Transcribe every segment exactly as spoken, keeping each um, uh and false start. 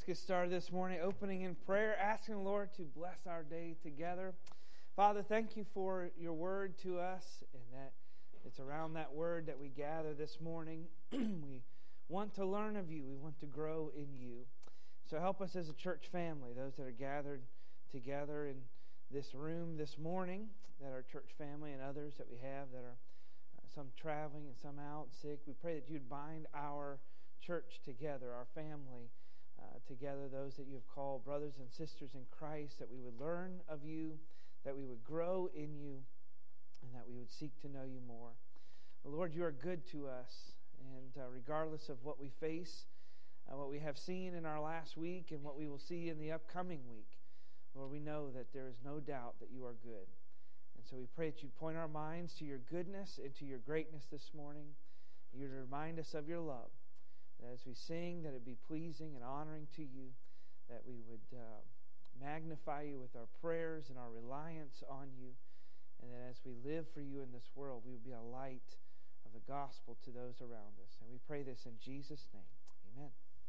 get started this morning, opening in prayer, asking the Lord to bless our day together. Father, thank you for your word to us, and that it's around that word that we gather this morning. We want to learn of you. We want to grow in you. So help us as a church family, those that are gathered together in this room this morning, that are church family, and others that we have that are uh, some traveling and some out sick. We pray that you'd bind our church together, our family uh, together, those that you have called brothers and sisters in Christ, that we would learn of you, that we would grow in you, and that we would seek to know you more. Lord, you are good to us, and uh, regardless of what we face, uh, what we have seen in our last week and what we will see in the upcoming week, Lord, we know that there is no doubt that you are good. And so we pray that you point our minds to your goodness and to your greatness this morning. You to remind us of your love, that as we sing, that it be pleasing and honoring to you, that we would uh, magnify you with our prayers and our reliance on you, and that as we live for you in this world, we would be a light of the gospel to those around us. And we pray this in Jesus' name. Amen.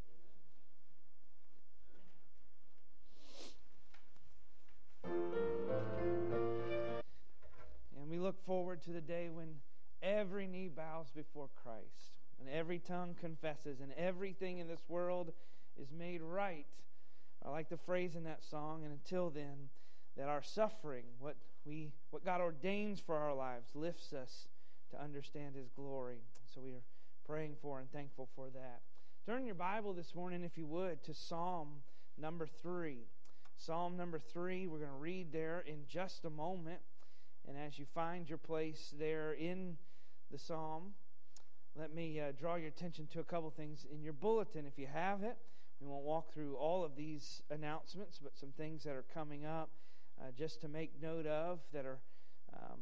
And we look forward to the day when every knee bows before Christ, and every tongue confesses, and everything in this world is made right. I like the phrase in that song, and until then, that our suffering, what we, what God ordains for our lives, lifts us to understand His glory. So we are praying for and thankful for that. Turn your Bible this morning, if you would, to Psalm number three. Psalm number three, we're going to read there in just a moment. And as you find your place there in the Psalm, let me uh, draw your attention to a couple things in your bulletin. If you have it, we won't walk through all of these announcements, but some things that are coming up uh, just to make note of that are um,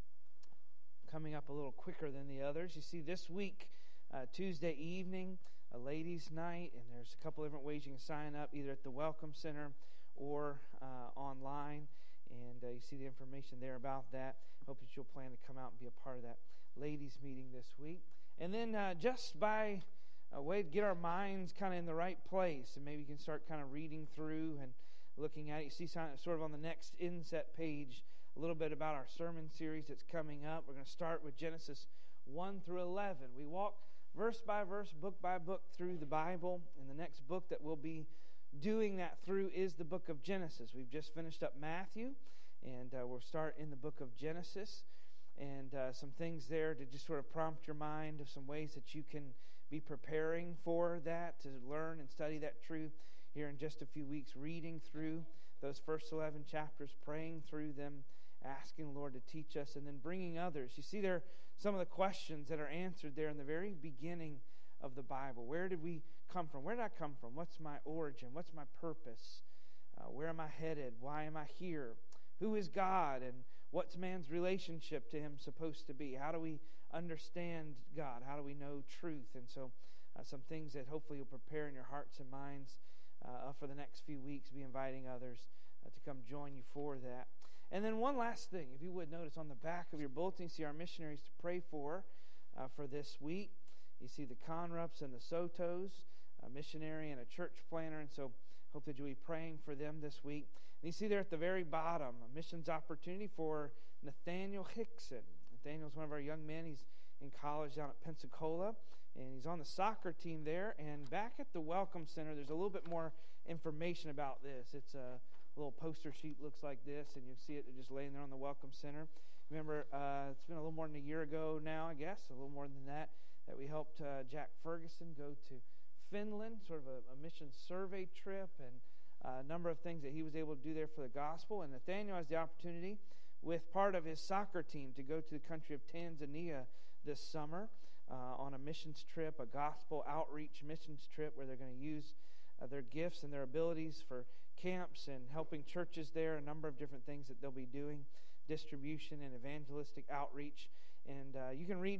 coming up a little quicker than the others. You see, this week, uh, Tuesday evening, a ladies' night, and there's a couple different ways you can sign up, either at the Welcome Center or uh, online. And uh, you see the information there about that. Hope that you'll plan to come out and be a part of that ladies' meeting this week. And then uh, just by a way to get our minds kind of in the right place, and maybe you can start kind of reading through and looking at it. You see sort of on the next inset page a little bit about our sermon series that's coming up. We're going to start with Genesis one through eleven. We walk verse by verse, book by book through the Bible, and the next book that we'll be doing that through is the book of Genesis. We've just finished up Matthew, and uh, we'll start in the book of Genesis. And uh, some things there to just sort of prompt your mind of some ways that you can be preparing for that, to learn and study that truth here in just a few weeks, reading through those first eleven chapters, praying through them, asking the Lord to teach us, and then bringing others. You see there are some of the questions that are answered there in the very beginning of the Bible. Where did we come from? Where did I come from? What's my origin? What's my purpose? Uh, where am I headed? Why am I here? Who is God? And what's man's relationship to Him supposed to be? How do we understand God? How do we know truth? And so uh, some things that hopefully you'll prepare in your hearts and minds uh, for the next few weeks. Be inviting others uh, to come join you for that. And then one last thing, if you would notice on the back of your bulletin, you see our missionaries to pray for uh, for this week. You see the Conrups and the Sotos, a missionary and a church planner, and so hope that you'll be praying for them this week. And you see there at the very bottom, a missions opportunity for Nathaniel Hickson. Nathaniel's one of our young men. He's in college down at Pensacola, and he's on the soccer team there. And back at the Welcome Center, there's a little bit more information about this. It's a little poster sheet, looks like this, and you'll see it just laying there on the Welcome Center. Remember, uh, it's been a little more than a year ago now, I guess, a little more than that, that we helped uh, Jack Ferguson go to Finland, sort of a, a mission survey trip, and uh, a number of things that he was able to do there for the gospel. And Nathaniel has the opportunity with part of his soccer team to go to the country of Tanzania this summer uh, on a missions trip, a gospel outreach missions trip where they're going to use uh, their gifts and their abilities for camps and helping churches there, a number of different things that they'll be doing, distribution and evangelistic outreach. And uh, you can read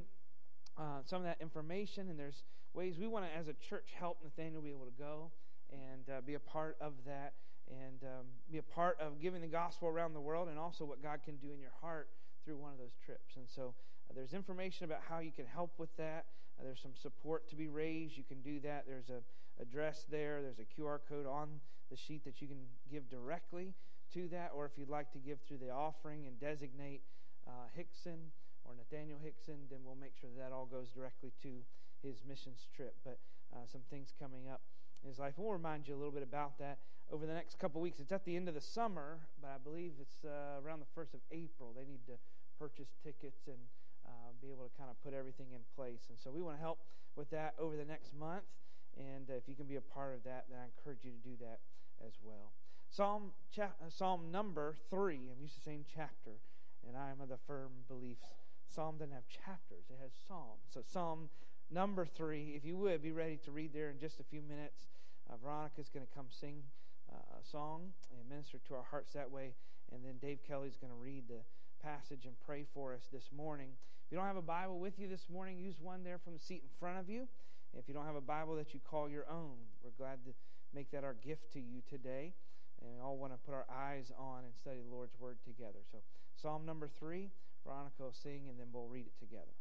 Uh, some of that information, and there's ways we want to, as a church, help Nathaniel be able to go and uh, be a part of that, and um, be a part of giving the gospel around the world, and also what God can do in your heart through one of those trips. And so uh, there's information about how you can help with that. Uh, there's some support to be raised. You can do that. There's a, address there. There's a Q R code on the sheet that you can give directly to that, or if you'd like to give through the offering and designate uh, Hickson or Nathaniel Hickson, then we'll make sure that, that all goes directly to his missions trip. But uh, some things coming up in his life. We'll remind you a little bit about that over the next couple weeks. It's at the end of the summer, but I believe it's uh, around the first of April. They need to purchase tickets and uh, be able to kind of put everything in place. And so we want to help with that over the next month. And uh, if you can be a part of that, then I encourage you to do that as well. Psalm cha- Psalm number three. I'm used to saying chapter, and I am of the firm belief Psalm doesn't have chapters. It has psalms. So Psalm number three, if you would, be ready to read there in just a few minutes. Uh, Veronica's going to come sing uh, a song and minister to our hearts that way. And then Dave Kelly's going to read the passage and pray for us this morning. If you don't have a Bible with you this morning, use one there from the seat in front of you. If you don't have a Bible that you call your own, we're glad to make that our gift to you today. And we all want to put our eyes on and study the Lord's Word together. So Psalm number three, Veronica will sing, and then we'll read it together.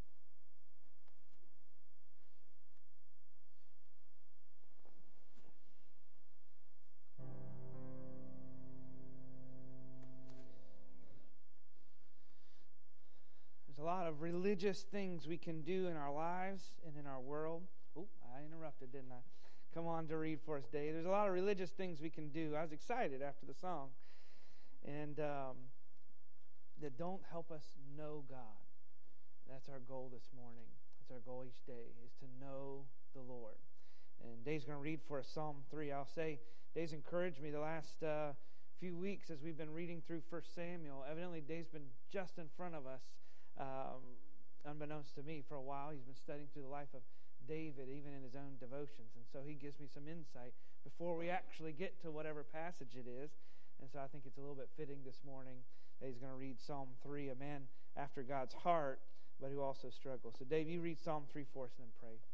There's a lot of religious things we can do in our lives and in our world. Oh, I interrupted, didn't I? Come on to read for us, Dave. There's a lot of religious things we can do. I was excited after the song. And um, that don't help us know God. That's our goal this morning. That's our goal each day, is to know the Lord. And Dave's going to read for us Psalm three. I'll say Dave's encouraged me the last uh, few weeks as we've been reading through First Samuel. Evidently, Dave's been just in front of us, um, unbeknownst to me, for a while. He's been studying through the life of David, even in his own devotions. And so he gives me some insight before we actually get to whatever passage it is. And so I think it's a little bit fitting this morning that he's going to read Psalm three, a man after God's heart, but who also struggles. So Dave, you read Psalm three for us and then pray.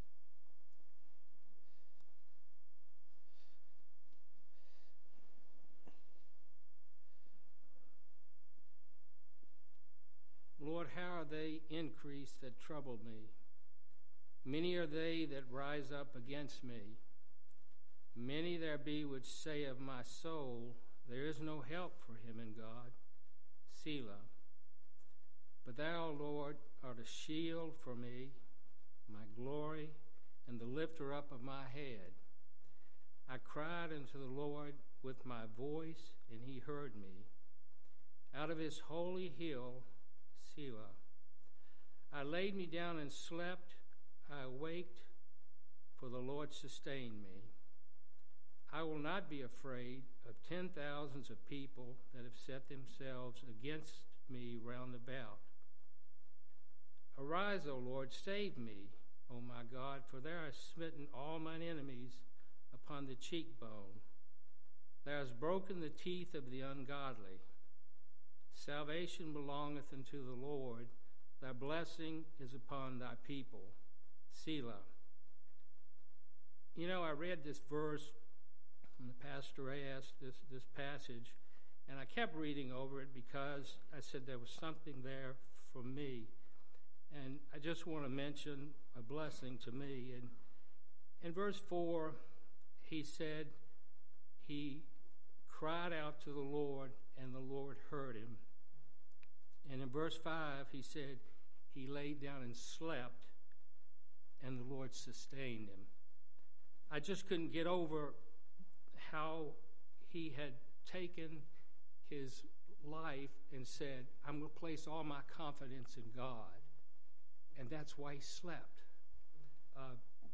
Lord, how are they increased that trouble me? Many are they that rise up against me. Many there be which say of my soul, there is no help for him in God. Selah. But thou, Lord, art a shield for me, my glory, and the lifter up of my head. I cried unto the Lord with my voice, and he heard me. Out of his holy hill, Selah. I laid me down and slept. I awaked, for the Lord sustained me. I will not be afraid of ten thousands of people that have set themselves against me round about. Arise, O Lord, save me, O my God, for thou hast smitten all mine enemies upon the cheekbone. Thou hast broken the teeth of the ungodly. Salvation belongeth unto the Lord. Thy blessing is upon thy people. Selah. You know, I read this verse when the pastor asked this, this passage, and I kept reading over it because I said there was something there for me. And I just want to mention a blessing to me. And in verse four, he said he cried out to the Lord, and the Lord heard him. And in verse five, he said he laid down and slept, and the Lord sustained him. I just couldn't get over how he had taken his life and said, I'm going to place all my confidence in God. And that's why he slept. Uh,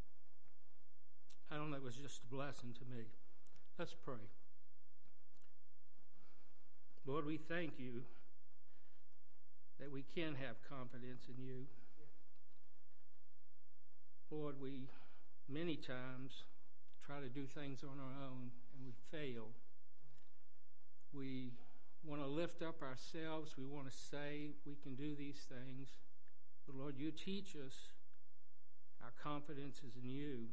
I don't know, it was just a blessing to me. Let's pray. Lord, we thank you that we can have confidence in you. Lord, we many times try to do things on our own and we fail. We want to lift up ourselves. We want to say we can do these things. But Lord, you teach us. Our confidence is in you.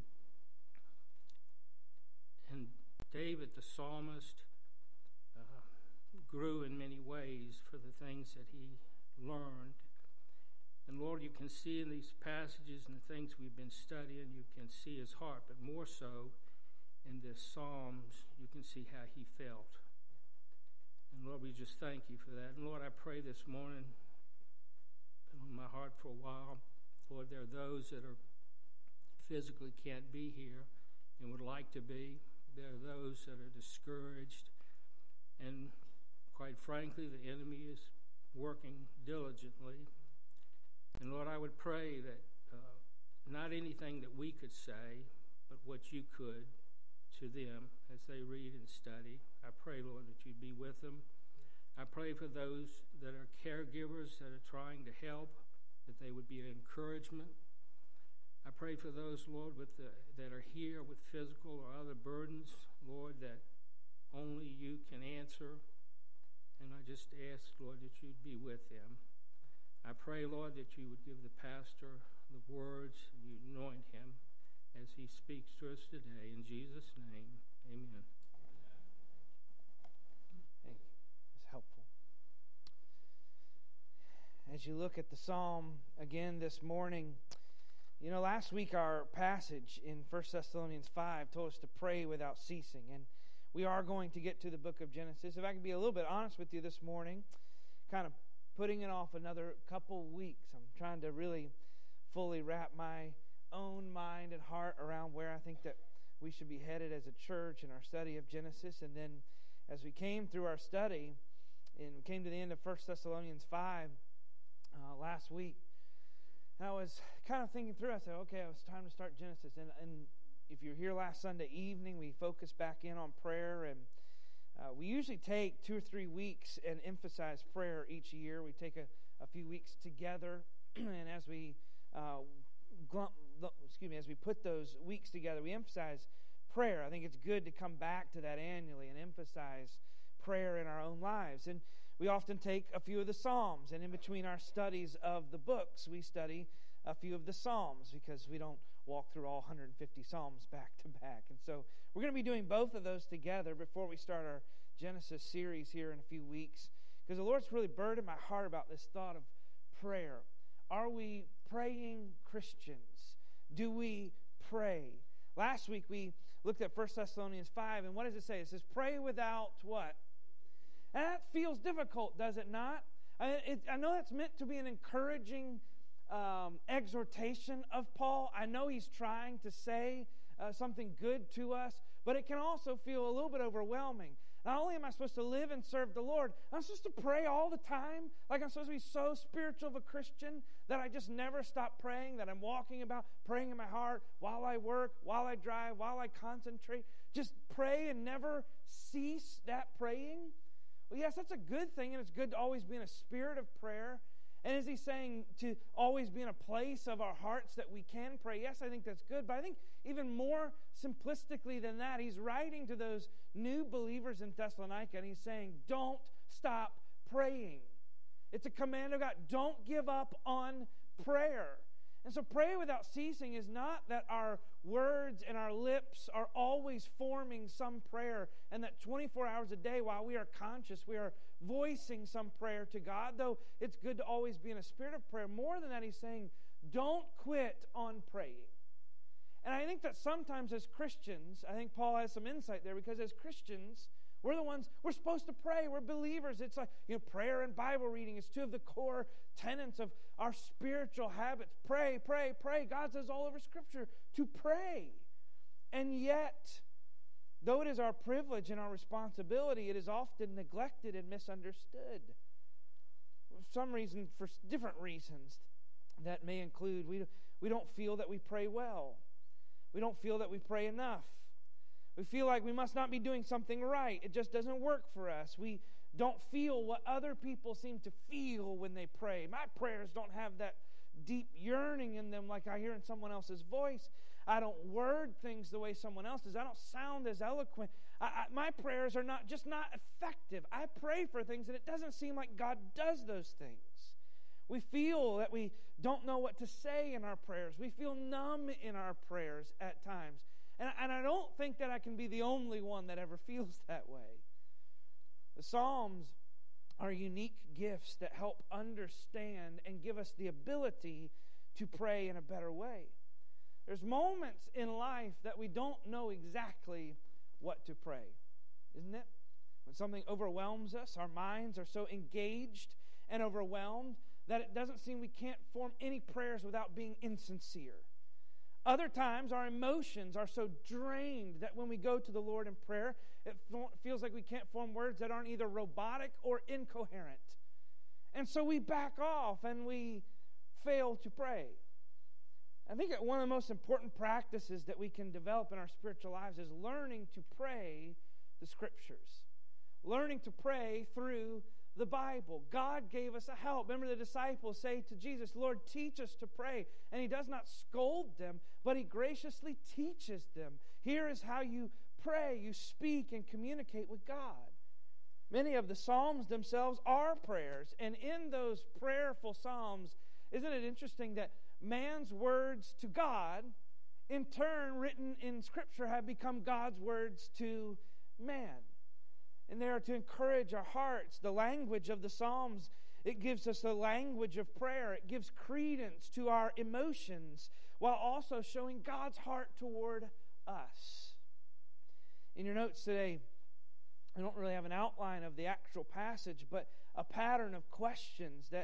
And David, the psalmist, uh, grew in many ways for the things that he learned. And Lord, you can see in these passages and the things we've been studying, you can see his heart, but more so, in the Psalms, you can see how he felt. And Lord, we just thank you for that. And Lord, I pray this morning, been on my heart for a while, Lord, there are those that are physically can't be here and would like to be. There are those that are discouraged. And quite frankly, the enemy is working diligently. And Lord, I would pray that uh, not anything that we could say, but what you could to them as they read and study. I pray, Lord, that you'd be with them. I pray for those that are caregivers that are trying to help, that they would be an encouragement. I pray for those, Lord, with the, that are here with physical or other burdens, Lord, that only you can answer. And I just ask, Lord, that you'd be with them. I pray, Lord, that you would give the pastor the words and you anoint him as he speaks to us today. In Jesus' name, amen. Thank you. It's helpful. As you look at the psalm again this morning, you know, last week our passage in First Thessalonians five told us to pray without ceasing. And we are going to get to the book of Genesis. If I can be a little bit honest with you this morning, kind of putting it off another couple weeks. I'm trying to really fully wrap my own mind and heart around where I think that we should be headed as a church in our study of Genesis. And then as we came through our study and came to the end of First Thessalonians five uh, last week, I was kind of thinking through. I said, okay, it was time to start Genesis. And, and if you're here last Sunday evening, we focused back in on prayer. And uh, we usually take two or three weeks and emphasize prayer each year. We take a, a few weeks together. And as we uh, glump, excuse me, as we put those weeks together, we emphasize prayer. I think it's good to come back to that annually and emphasize prayer in our own lives. And we often take a few of the Psalms, and in between our studies of the books, we study a few of the Psalms because we don't walk through all one hundred fifty Psalms back to back. And so we're going to be doing both of those together before we start our Genesis series here in a few weeks, because the Lord's really burdened my heart about this thought of prayer. Are we praying Christians? Do we pray? Last week we looked at First Thessalonians five, and what does it say? It says, pray without what? And that feels difficult, does it not? I, it, I know that's meant to be an encouraging um, exhortation of Paul. I know he's trying to say uh, something good to us, but it can also feel a little bit overwhelming. Not only am I supposed to live and serve the Lord, I'm supposed to pray all the time. Like I'm supposed to be so spiritual of a Christian that I just never stop praying, that I'm walking about praying in my heart while I work, while I drive, while I concentrate. Just pray and never cease that praying. Well, yes, that's a good thing, and it's good to always be in a spirit of prayer. And is he saying to always be in a place of our hearts that we can pray? Yes, I think that's good. But I think even more simplistically than that, he's writing to those new believers in Thessalonica, and he's saying, don't stop praying. It's a command of God. Don't give up on prayer. And so pray without ceasing is not that our words and our lips are always forming some prayer, and that twenty-four hours a day while we are conscious, we are voicing some prayer to God, though it's good to always be in a spirit of prayer. More than that, he's saying, don't quit on praying. And I think that sometimes as Christians, I think Paul has some insight there, because as Christians, we're the ones, we're supposed to pray. We're believers. It's like, you know, prayer and Bible reading is two of the core tenets of our spiritual habits. Pray, pray, pray. God says all over Scripture to pray. And yet, though it is our privilege and our responsibility, it is often neglected and misunderstood. For some reason, for different reasons, that may include we, we don't feel that we pray well. We don't feel that we pray enough. We feel like we must not be doing something right. It just doesn't work for us. We don't feel what other people seem to feel when they pray. My prayers don't have that deep yearning in them like I hear in someone else's voice. I don't word things the way someone else does. I don't sound as eloquent. I, I, my prayers are not just not effective. I pray for things and it doesn't seem like God does those things. We feel that we don't know what to say in our prayers. We feel numb in our prayers at times. And, and I don't think that I can be the only one that ever feels that way. The Psalms are unique gifts that help understand and give us the ability to pray in a better way. There's moments in life that we don't know exactly what to pray, isn't it? When something overwhelms us, our minds are so engaged and overwhelmed that it doesn't seem we can't form any prayers without being insincere. Other times, our emotions are so drained that when we go to the Lord in prayer, it feels like we can't form words that aren't either robotic or incoherent. And so we back off and we fail to pray. I think that one of the most important practices that we can develop in our spiritual lives is learning to pray the Scriptures. Learning to pray through the Bible. God gave us a help. Remember the disciples say to Jesus, Lord, teach us to pray. And He does not scold them, but He graciously teaches them. Here is how you pray. You speak and communicate with God. Many of the Psalms themselves are prayers. And in those prayerful Psalms, isn't it interesting that man's words to God, in turn written in Scripture, have become God's words to man? And they are to encourage our hearts. The language of the Psalms, it gives us a language of prayer. It gives credence to our emotions while also showing God's heart toward us. In your notes today, I don't really have an outline of the actual passage, but a pattern of questions that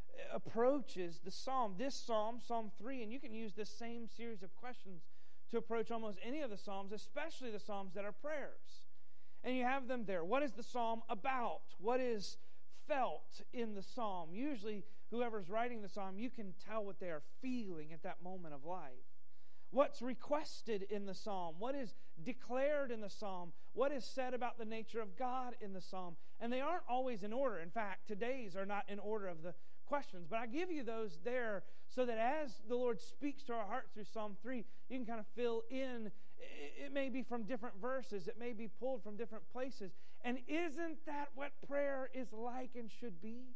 approaches the psalm. This psalm, Psalm three, and you can use this same series of questions to approach almost any of the psalms, especially the psalms that are prayers. And you have them there. What is the psalm about? What is felt in the psalm? Usually, whoever's writing the psalm, you can tell what they are feeling at that moment of life. What's requested in the psalm? What is declared in the psalm? What is said about the nature of God in the psalm? And they aren't always in order. In fact, today's are not in order of the questions. But I give you those there so that as the Lord speaks to our heart through Psalm three, you can kind of fill in. It may be from different verses. It may be pulled from different places. And isn't that what prayer is like and should be?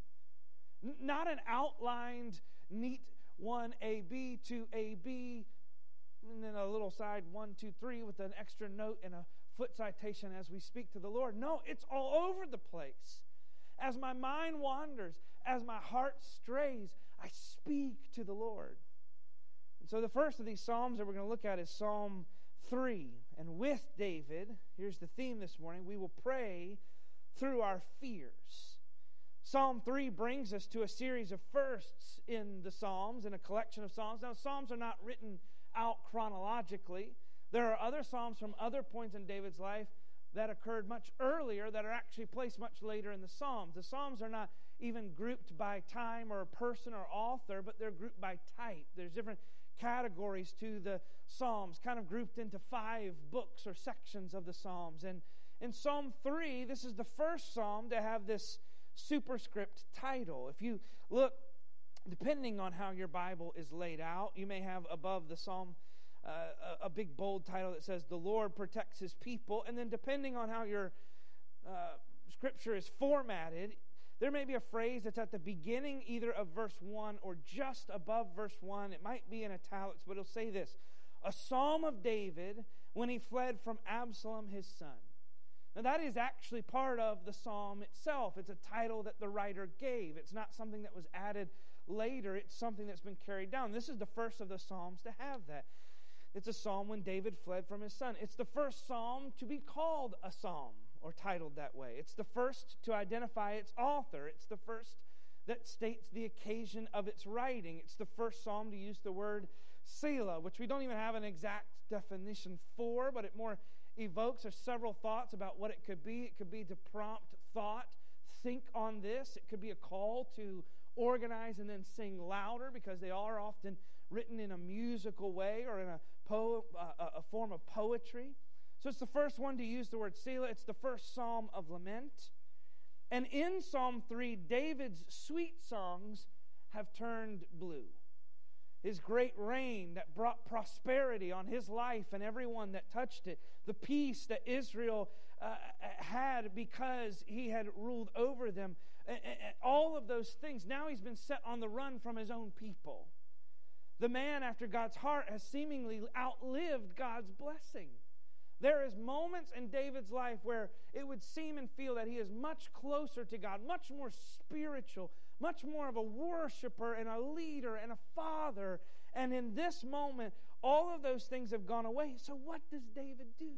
N- not an outlined, neat one A, B, two A, B, and then a little side one, two, three with an extra note and a foot citation as we speak to the Lord. No, it's all over the place. As my mind wanders, as my heart strays, I speak to the Lord. And so the first of these Psalms that we're going to look at is Psalm three. And with David, here's the theme this morning, we will pray through our fears. Psalm three brings us to a series of firsts in the Psalms, in a collection of Psalms. Now, Psalms are not written out chronologically. There are other Psalms from other points in David's life that occurred much earlier that are actually placed much later in the Psalms. The Psalms are not even grouped by time or person or author, but they're grouped by type. There's different categories to the Psalms, kind of grouped into five books or sections of the Psalms. And in Psalm three, this is the first Psalm to have this superscript title. If you look, depending on how your Bible is laid out, you may have above the Psalm Uh, a, a big bold title that says, "The Lord protects His people." And then depending on how your uh, scripture is formatted, there may be a phrase that's at the beginning either of verse one or just above verse one. It might be in italics, but it'll say this: "A psalm of David when he fled from Absalom his son." Now that is actually part of the psalm itself. It's a title that the writer gave. It's not something that was added later. It's something that's been carried down. This is the first of the psalms to have that. It's a psalm when David fled from his son. It's the first psalm to be called a psalm or titled that way. It's the first to identify its author. It's the first that states the occasion of its writing. It's the first psalm to use the word Selah, which we don't even have an exact definition for, but it more evokes or several thoughts about what it could be. It could be to prompt thought, think on this. It could be a call to organize and then sing louder, because they are often written in a musical way or in a, po- uh, a form of poetry. So it's the first one to use the word Selah. It's the first psalm of lament. And in Psalm three, David's sweet songs have turned blue. His great reign that brought prosperity on his life and everyone that touched it. The peace that Israel uh, had because he had ruled over them. And all of those things. Now he's been set on the run from his own people. The man after God's heart has seemingly outlived God's blessing. There is moments in David's life where it would seem and feel that he is much closer to God, much more spiritual, much more of a worshiper and a leader and a father. And in this moment, All of those things have gone away. So what does David do?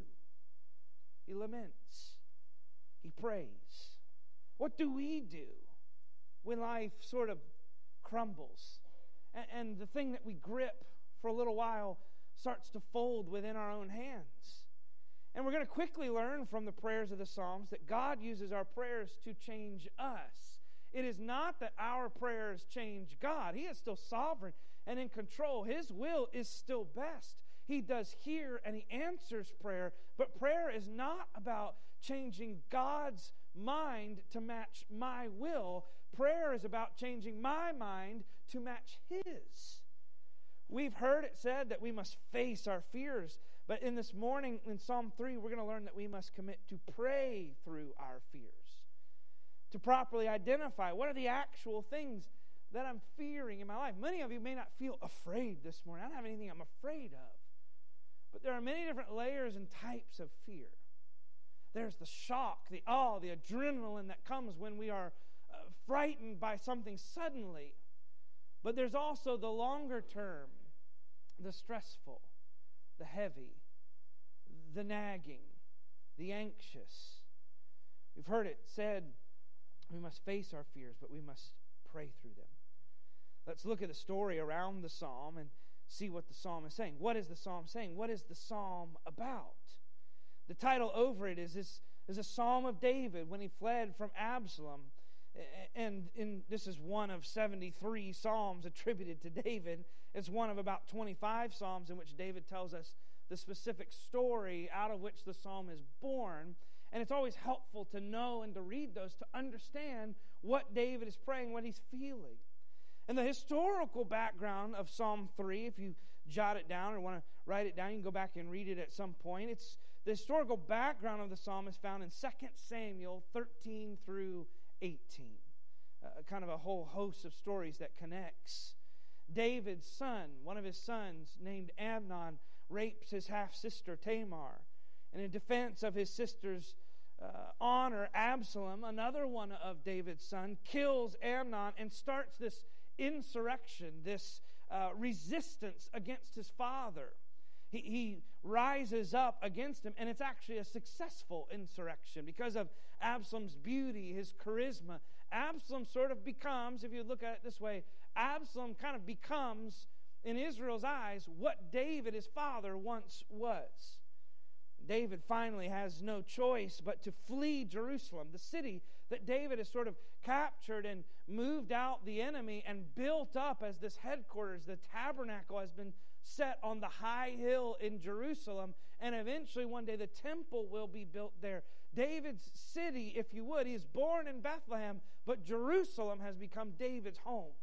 He laments. He prays. What do we do when life sort of crumbles and, and the thing that we grip for a little while starts to fold within our own hands? And we're going to quickly learn from the prayers of the Psalms that God uses our prayers to change us. It is not that our prayers change God. He is still sovereign and in control. His will is still best. He does hear and He answers prayer, but prayer is not about changing God's mind to match my will. Prayer is about changing my mind to match His. We've heard it said that we must face our fears, but in this morning in Psalm three, we're going to learn that we must commit to pray through our fears, to properly identify what are the actual things that I'm fearing in my life. Many of you may not feel afraid this morning. I don't have anything I'm afraid of. But there are many different layers and types of fear. There's the shock, the awe, the adrenaline that comes when we are uh, frightened by something suddenly. But there's also the longer term, the stressful, the heavy, the nagging, the anxious. We've heard it said we must face our fears, but we must pray through them. Let's look at the story around the psalm and see what the psalm is saying. What is the psalm saying? What is the psalm about? The title over it is this is a psalm of David when he fled from Absalom. And in, this is one of seventy-three psalms attributed to David. It's one of about twenty-five psalms in which David tells us the specific story out of which the psalm is born. And it's always helpful to know and to read those to understand what David is praying, what he's feeling. And the historical background of Psalm three, if you jot it down or want to write it down, you can go back and read it at some point. It's the historical background of the psalm is found in Second Samuel thirteen through eighteen. Uh, kind of a whole host of stories that connects. David's son, one of his sons named Amnon, rapes his half-sister Tamar. And in defense of his sister's uh, honor, Absalom, another one of David's sons, kills Amnon and starts this insurrection, this uh, resistance against his father. He, he rises up against him, and it's actually a successful insurrection because of Absalom's beauty, his charisma. Absalom sort of becomes, if you look at it this way, Absalom kind of becomes, in Israel's eyes, what David, his father, once was. David finally has no choice but to flee Jerusalem, the city that David has sort of captured and moved out the enemy and built up as this headquarters. The tabernacle has been set on the high hill in Jerusalem, and eventually one day the temple will be built there. David's city, if you would, he is born in Bethlehem, but Jerusalem has become David's home.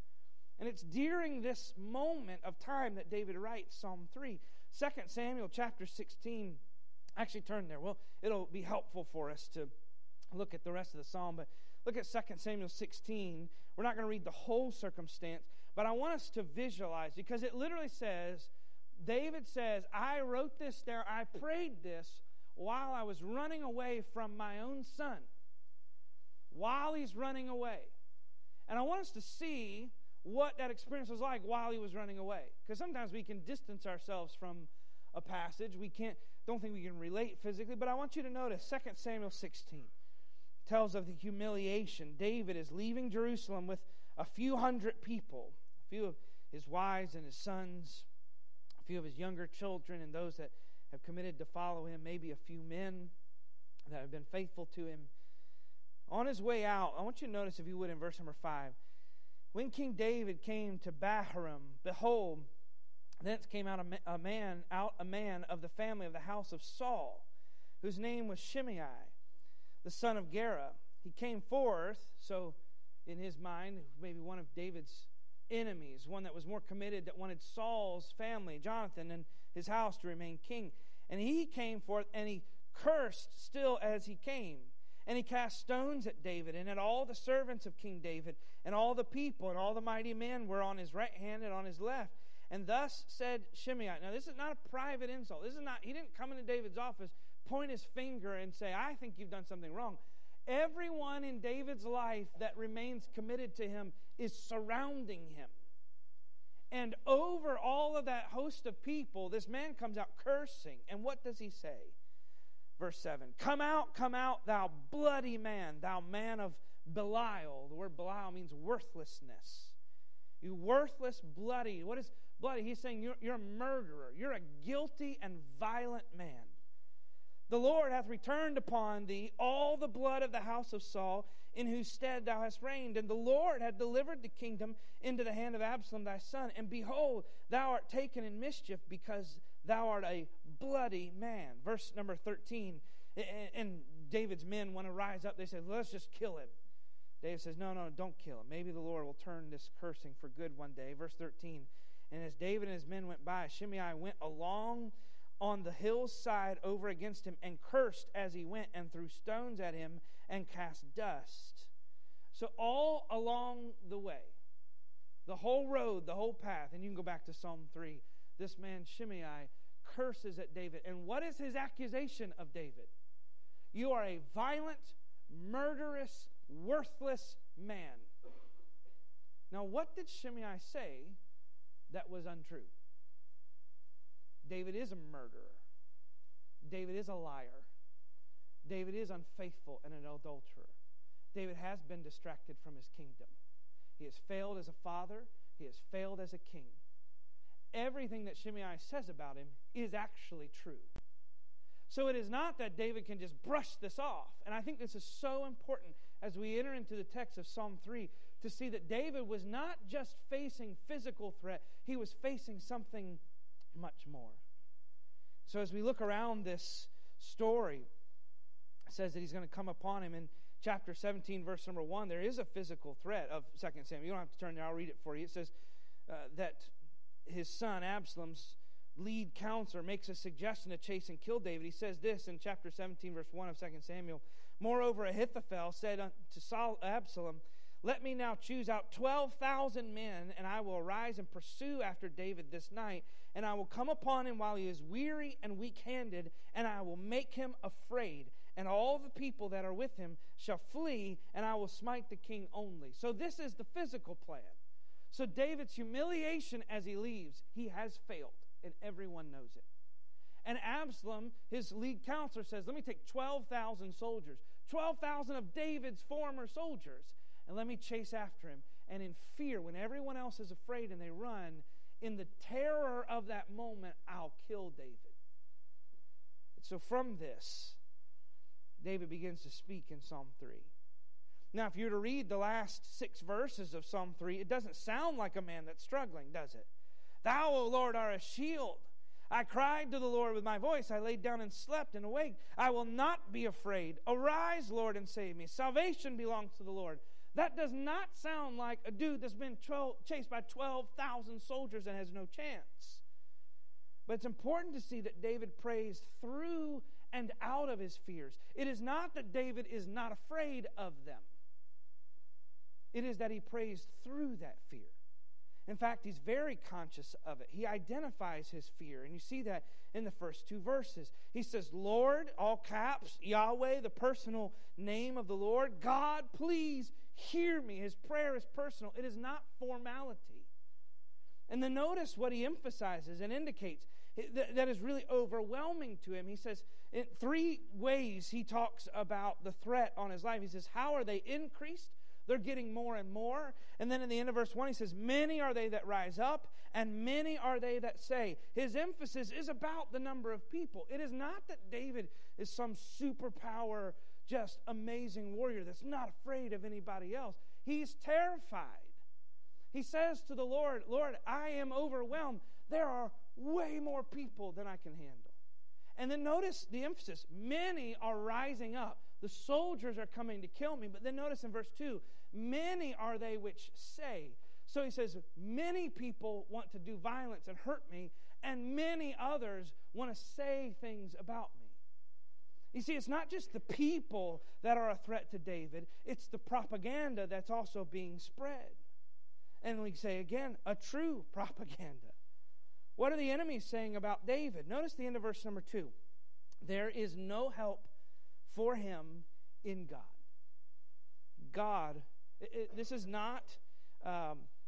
And it's during this moment of time that David writes Psalm three. Second Samuel chapter sixteen, actually turn there. Well, it'll be helpful for us to look at the rest of the psalm, but look at Second Samuel sixteen. We're not going to read the whole circumstance, but I want us to visualize, because it literally says, David says, I wrote this there, I prayed this while I was running away from my own son. While he's running away. And I want us to see what that experience was like while he was running away. Because sometimes we can distance ourselves from a passage. We can't, don't think we can relate physically, but I want you to notice Second Samuel sixteen tells of the humiliation. David is leaving Jerusalem with a few hundred people, a few of his wives and his sons, a few of his younger children, and those that have committed to follow him, maybe a few men that have been faithful to him. On his way out, I want you to notice, if you would, in verse number five, when King David came to Bahurim, behold, thence came out a man, out a man of the family of the house of Saul, whose name was Shimei, the son of Gera. He came forth, so in his mind, maybe one of David's enemies, one that was more committed, that wanted Saul's family, Jonathan, and his house to remain king. And he came forth, and he cursed still as he came. And he cast stones at David and at all the servants of King David, and all the people and all the mighty men were on his right hand and on his left. And thus said Shimei. Now this is not a private insult. This is not, he didn't come into David's office, point his finger and say, I think you've done something wrong. Everyone in David's life that remains committed to him is surrounding him. And over all of that host of people, this man comes out cursing. And what does he say? Verse seven, come out, come out, thou bloody man, thou man of Belial. The word Belial means worthlessness. You worthless, bloody. What is bloody? He's saying you're, you're a murderer. You're a guilty and violent man. The Lord hath returned upon thee all the blood of the house of Saul, in whose stead thou hast reigned. And the Lord hath delivered the kingdom into the hand of Absalom thy son. And behold, thou art taken in mischief, because thou art a bloody man. Verse number thirteen. And David's men want to rise up. They say, let's just kill him. David says, no, no, don't kill him. Maybe the Lord will turn this cursing for good one day. Verse thirteen. And as David and his men went by, Shimei went along on the hillside over against him, and cursed as he went, and threw stones at him, and cast dust. So all along the way, the whole road, the whole path, and you can go back to Psalm three, this man Shimei curses at David. And what is his accusation of David? You are a violent, murderous, worthless man. Now, what did Shimei say that was untrue? David is a murderer. David is a liar. David is unfaithful and an adulterer. David has been distracted from his kingdom. He has failed as a father. He has failed as a king. Everything that Shimei says about him is actually true. So it is not that David can just brush this off. And I think this is so important as we enter into the text of Psalm three to see that David was not just facing physical threat. He was facing something much more. So as we look around this story, it says that he's going to come upon him in chapter seventeen, verse number one. There is a physical threat of Second Samuel. You don't have to turn there. I'll read it for you. It says uh, that his son Absalom's lead counselor makes a suggestion to chase and kill David. He says this in chapter seventeen, verse one of Second Samuel. Moreover, Ahithophel said to Saul, Absalom, let me now choose out twelve thousand men, and I will arise and pursue after David this night, and I will come upon him while he is weary and weak-handed, and I will make him afraid, and all the people that are with him shall flee, and I will smite the king only. So this is the physical plan. So David's humiliation as he leaves, he has failed, and everyone knows it. And Absalom, his lead counselor, says, let me take twelve thousand soldiers, twelve thousand of David's former soldiers, and let me chase after him. And in fear, when everyone else is afraid and they run, in the terror of that moment, I'll kill David. So from this, David begins to speak in Psalm three. Now, if you were to read the last six verses of Psalm three, it doesn't sound like a man that's struggling, does it? Thou, O Lord, art a shield. I cried to the Lord with my voice. I laid down and slept and awaked. I will not be afraid. Arise, Lord, and save me. Salvation belongs to the Lord. That does not sound like a dude that's been twelve, chased by twelve thousand soldiers and has no chance. But it's important to see that David prays through and out of his fears. It is not that David is not afraid of them. It is that he prays through that fear. In fact, he's very conscious of it. He identifies his fear, and you see that in the first two verses. He says, Lord, all caps, Yahweh, the personal name of the Lord. God, please hear me. His prayer is personal. It is not formality. And then notice what he emphasizes and indicates that is really overwhelming to him. He says, in three ways he talks about the threat on his life. He says, how are they increased? They're getting more and more. And then in the end of verse one, he says, many are they that rise up, and many are they that say. His emphasis is about the number of people. It is not that David is some superpower, just amazing warrior that's not afraid of anybody else. He's terrified. He says to the Lord, Lord, I am overwhelmed. There are way more people than I can handle. And then notice the emphasis. Many are rising up. The soldiers are coming to kill me. But then notice in verse two, many are they which say. So he says, many people want to do violence and hurt me, and many others want to say things about me. You see, it's not just the people that are a threat to David. It's the propaganda that's also being spread. And we say again, a true propaganda. What are the enemies saying about David? Notice the end of verse number two. There is no help for him in God. God, it, it, this is not um,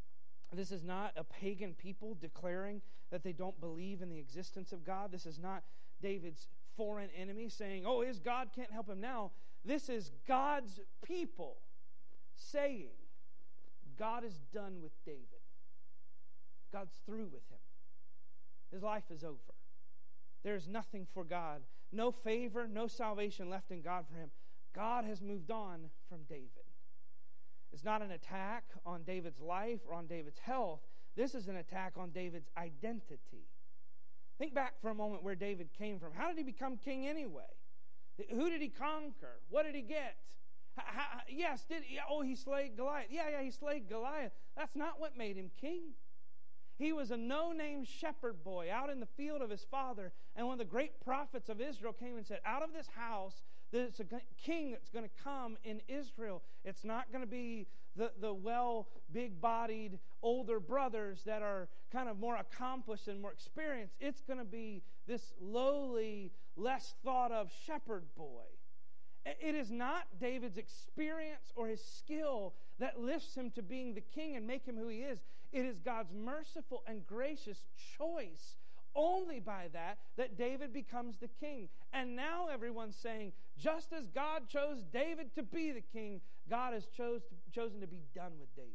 This is not a pagan people declaring that they don't believe in the existence of God. This is not David's foreign enemy saying, oh, his God can't help him now. This is God's people saying, God is done with David. God's through with him. His life is over. There's nothing for God. No favor, no salvation left in God for him. God has moved on from David. It's not an attack on David's life or on David's health. This is an attack on David's identity. Think back for a moment where David came from. How did he become king anyway? Who did he conquer? What did he get? How, how, yes, did he? Oh, he slayed Goliath. Yeah, yeah, he slayed Goliath. That's not what made him king. He was a no-name shepherd boy out in the field of his father, and one of the great prophets of Israel came and said, out of this house, there's a king that's going to come in Israel. It's not going to be the, the well, big-bodied older brothers that are kind of more accomplished and more experienced. It's going to be this lowly, less thought-of shepherd boy. It is not David's experience or his skill that lifts him to being the king and make him who he is. It is God's merciful and gracious choice. Only by that, that David becomes the king. And now everyone's saying, just as God chose David to be the king, God has chose to, chosen to be done with David.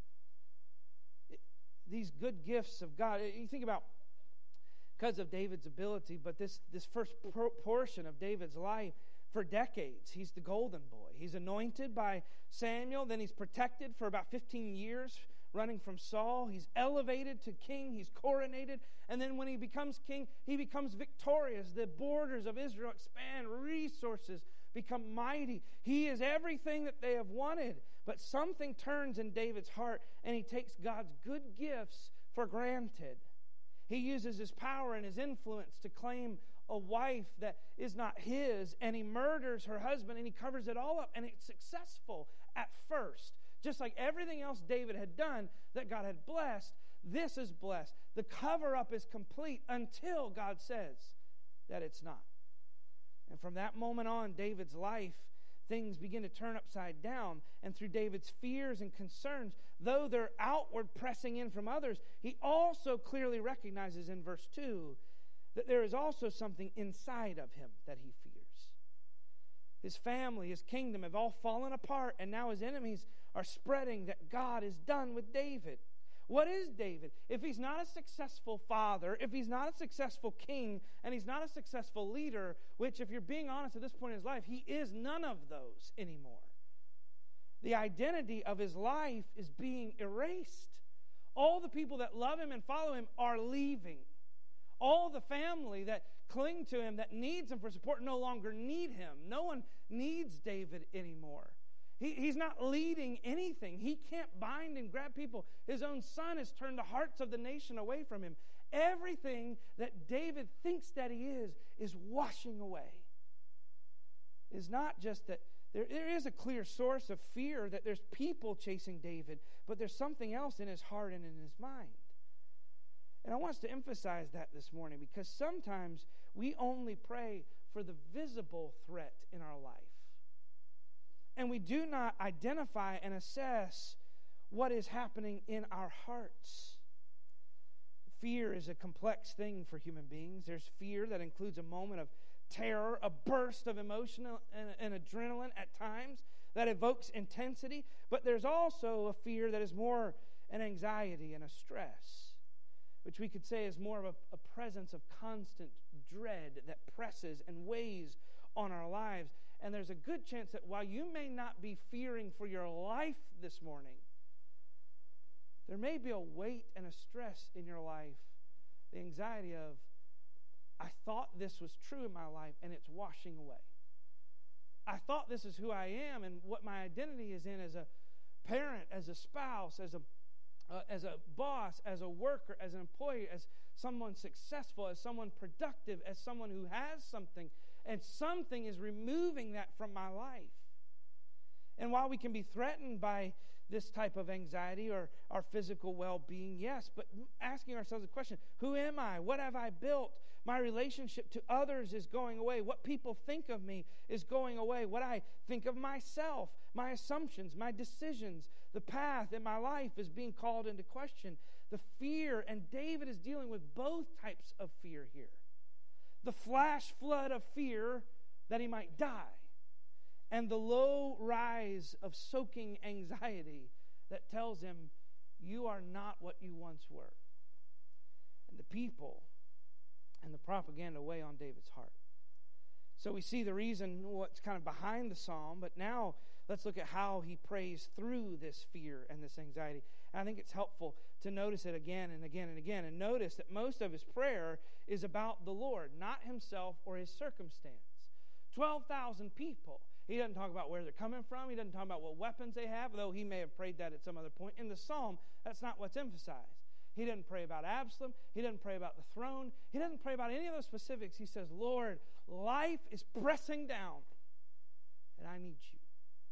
It, these good gifts of God, you think about, because of David's ability, but this, this first pro- portion of David's life, for decades, he's the golden boy. He's anointed by Samuel, then he's protected for about fifteen years, running from Saul. He's elevated to king, he's coronated, and then when he becomes king, he becomes victorious. The borders of Israel expand, resources become mighty. He is everything that they have wanted, but something turns in David's heart, and he takes God's good gifts for granted. He uses his power and his influence to claim a wife that is not his, and he murders her husband, and he covers it all up, and it's successful at first. Just like everything else David had done that God had blessed, this is blessed. The cover-up is complete until God says that it's not. And from that moment on, David's life, things begin to turn upside down. And through David's fears and concerns, though they're outward pressing in from others, he also clearly recognizes in verse two that there is also something inside of him that he fears. His family, his kingdom have all fallen apart, and now his enemies are spreading that God is done with David. What is David? If he's not a successful father, if he's not a successful king, and he's not a successful leader, which if you're being honest at this point in his life, he is none of those anymore. The identity of his life is being erased. All the people that love him and follow him are leaving. All the family that cling to him, that needs him for support, no longer need him. No one needs David anymore. He, he's not leading anything. He can't bind and grab people. His own son has turned the hearts of the nation away from him. Everything that David thinks that he is, is washing away. It's not just that there, there is a clear source of fear that there's people chasing David, but there's something else in his heart and in his mind. And I want us to emphasize that this morning, because sometimes we only pray for the visible threat in our life. And we do not identify and assess what is happening in our hearts. Fear is a complex thing for human beings. There's fear that includes a moment of terror, a burst of emotional and, and adrenaline at times that evokes intensity. But there's also a fear that is more an anxiety and a stress, which we could say is more of a, a presence of constant dread that presses and weighs on our lives. And there's a good chance that while you may not be fearing for your life this morning, there may be a weight and a stress in your life, the anxiety of, I thought this was true in my life, and it's washing away. I thought this is who I am and what my identity is in as a parent, as a spouse, as a Uh, as a boss, as a worker, as an employee, as someone successful, as someone productive, as someone who has something, and something is removing that from my life. And while we can be threatened by this type of anxiety or our physical well-being, yes, but asking ourselves the question, who am I? What have I built? My relationship to others is going away. What people think of me is going away. What I think of myself, my assumptions, my decisions, The path in my life is being called into question. The fear, and David is dealing with both types of fear here. The flash flood of fear that he might die, and the low rise of soaking anxiety that tells him, you are not what you once were. And the people and the propaganda weigh on David's heart. So we see the reason, what's kind of behind the psalm, but now let's look at how he prays through this fear and this anxiety. And I think it's helpful to notice it again and again and again, and notice that most of his prayer is about the Lord, not himself or his circumstance. twelve thousand people. He doesn't talk about where they're coming from. He doesn't talk about what weapons they have, though he may have prayed that at some other point. In the psalm, that's not what's emphasized. He doesn't pray about Absalom. He doesn't pray about the throne. He doesn't pray about any of those specifics. He says, Lord, life is pressing down, and I need you.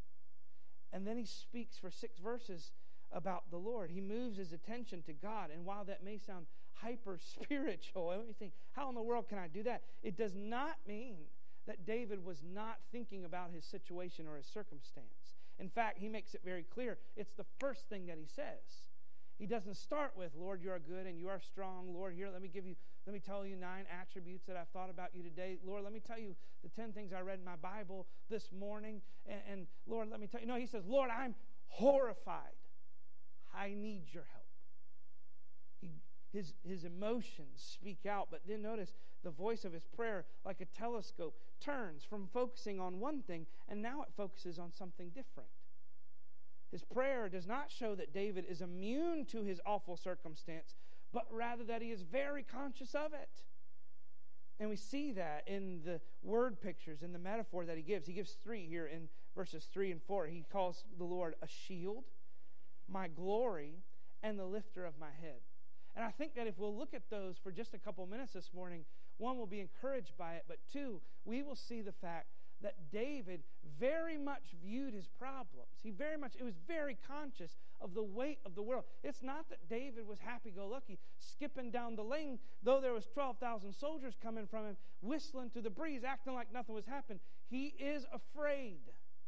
And then he speaks for six verses about the Lord. He moves his attention to God. And while that may sound hyper-spiritual, and you think, how in the world can I do that? It does not mean that David was not thinking about his situation or his circumstance. In fact, he makes it very clear. It's the first thing that he says. He doesn't start with, Lord, you are good and you are strong. Lord, here, let me give you, let me tell you nine attributes that I've thought about you today. Lord, let me tell you the ten things I read in my Bible this morning. And, and Lord, let me tell you. No, he says, Lord, I'm horrified. I need your help. He, his, his emotions speak out, but then notice the voice of his prayer, like a telescope, turns from focusing on one thing, and now it focuses on something different. His prayer does not show that David is immune to his awful circumstance, but rather that he is very conscious of it. And we see that in the word pictures, in the metaphor that he gives. He gives three here in verses three and four. He calls the Lord a shield, my glory, and the lifter of my head. And I think that if we'll look at those for just a couple minutes this morning, one, will be encouraged by it, but two, we will see the fact that David very much viewed his problems. He very much, it was very conscious of the weight of the world. It's not that David was happy-go-lucky, skipping down the lane, though there was twelve thousand soldiers coming from him, whistling to the breeze, acting like nothing was happening. He is afraid.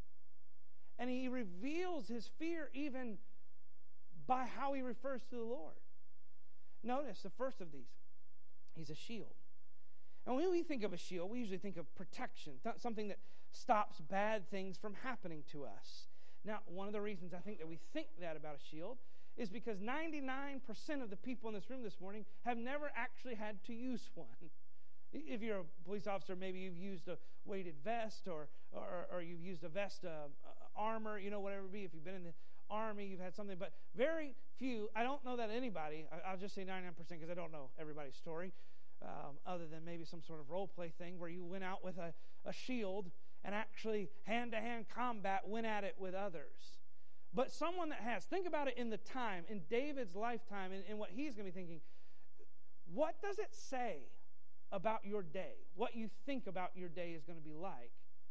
And he reveals his fear even by how he refers to the Lord. Notice the first of these. He's a shield. And when we think of a shield, we usually think of protection, something that stops bad things from happening to us. Now, one of the reasons I think that we think that about a shield is because ninety-nine percent of the people in this room this morning have never actually had to use one. If you're a police officer, maybe you've used a weighted vest or or, or you've used a vest, uh, uh, armor, you know, whatever it be. If you've been in the Army, you've had something. But very few, I don't know that anybody, I, I'll just say ninety-nine percent because I don't know everybody's story, um, other than maybe some sort of role play thing where you went out with a, a shield and actually hand-to-hand combat went at it with others. But someone that has, think about it in the time, in David's lifetime, and, and what he's going to be thinking, what does it say about your day? What you think about your day is going to be like?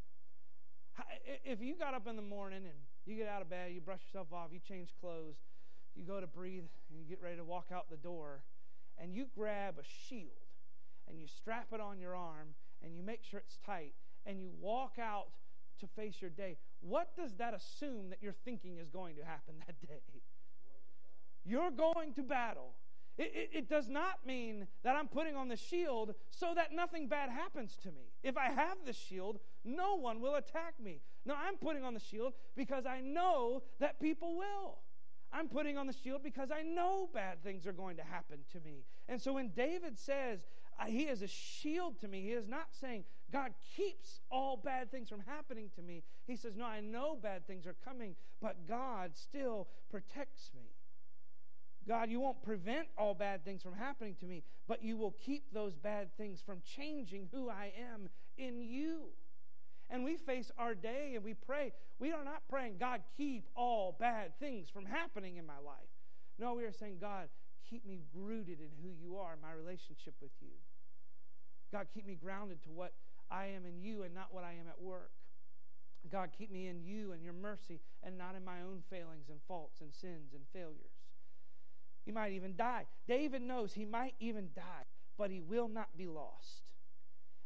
If you got up in the morning and you get out of bed, you brush yourself off, you change clothes, you go to breathe, and you get ready to walk out the door, and you grab a shield, and you strap it on your arm, and you make sure it's tight, and you walk out to face your day, what does that assume that you're thinking is going to happen that day? You're going to battle. It, it, it does not mean that I'm putting on the shield so that nothing bad happens to me. If I have the shield, no one will attack me. No, I'm putting on the shield because I know that people will. I'm putting on the shield because I know bad things are going to happen to me. And so when David says, he is a shield to me, he is not saying, God keeps all bad things from happening to me. He says, no, I know bad things are coming, but God still protects me. God, you won't prevent all bad things from happening to me, but you will keep those bad things from changing who I am in you. And we face our day and we pray. We are not praying, God, keep all bad things from happening in my life. No, we are saying, God, keep me rooted in who you are, my relationship with you. God, keep me grounded to what I am in you and not what I am at work. God, keep me in you and your mercy and not in my own failings and faults and sins and failures. He might even die. David knows he might even die, but he will not be lost.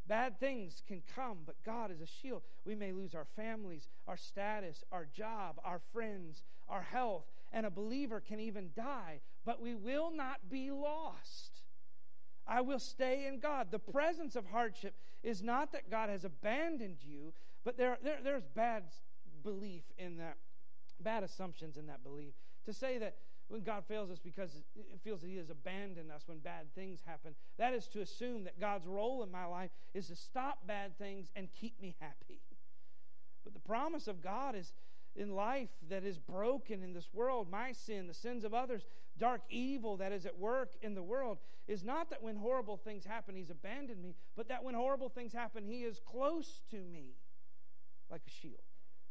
Bad things can come, but God is a shield. We may lose our families, our status, our job, our friends, our health, and a believer can even die, but we will not be lost. I will stay in God. The presence of hardship is not that God has abandoned you, but there, there there's bad belief in that, bad assumptions in that belief. To say that when God fails us because it feels that He has abandoned us when bad things happen, that is to assume that God's role in my life is to stop bad things and keep me happy. But the promise of God is in life that is broken in this world, my sin, the sins of others, dark evil that is at work in the world, is not that when horrible things happen, He's abandoned me, but that when horrible things happen, He is close to me like a shield.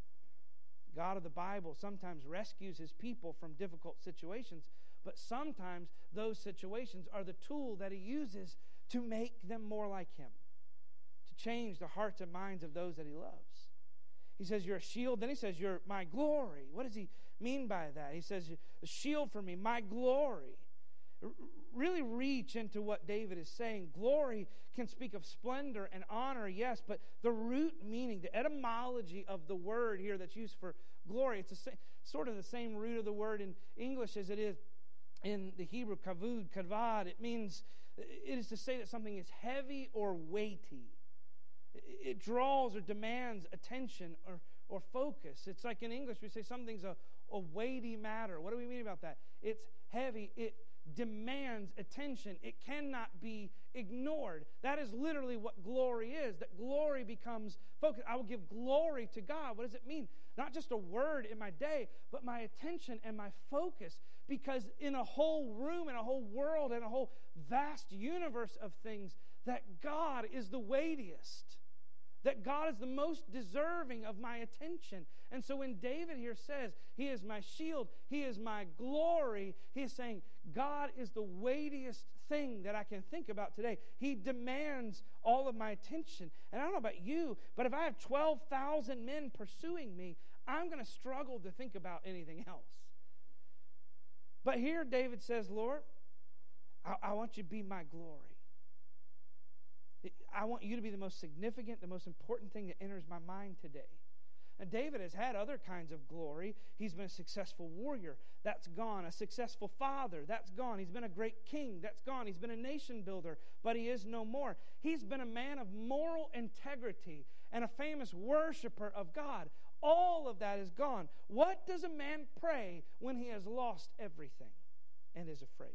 God of the Bible sometimes rescues His people from difficult situations, but sometimes those situations are the tool that He uses to make them more like Him, to change the hearts and minds of those that He loves. He says, you're a shield. Then He says, you're my glory. What does He mean by that? He says, a shield for me, my glory. R- really reach into what David is saying. Glory can speak of splendor and honor, yes, but the root meaning, the etymology of the word here that's used for glory, it's a sa- sort of the same root of the word in English as it is in the Hebrew, kavod, kavad. It means, it is to say that something is heavy or weighty. It draws or demands attention or, or focus. It's like in English we say something's a, a weighty matter. What do we mean about that? It's heavy. It demands attention. It cannot be ignored. That is literally what glory is. That glory becomes focus. I will give glory to God. What does it mean? Not just a word in my day, but my attention and my focus. Because in a whole room, in a whole world, in a whole vast universe of things, that God is the weightiest. That God is the most deserving of my attention. And so when David here says, He is my shield, He is my glory, he is saying, God is the weightiest thing that I can think about today. He demands all of my attention. And I don't know about you, but if I have twelve thousand men pursuing me, I'm going to struggle to think about anything else. But here David says, Lord, I, I want you to be my glory. I want you to be the most significant, the most important thing that enters my mind today. Now, David has had other kinds of glory. He's been a successful warrior. That's gone. A successful father. That's gone. He's been a great king. That's gone. He's been a nation builder, but he is no more. He's been a man of moral integrity and a famous worshiper of God. All of that is gone. What does a man pray when he has lost everything and is afraid?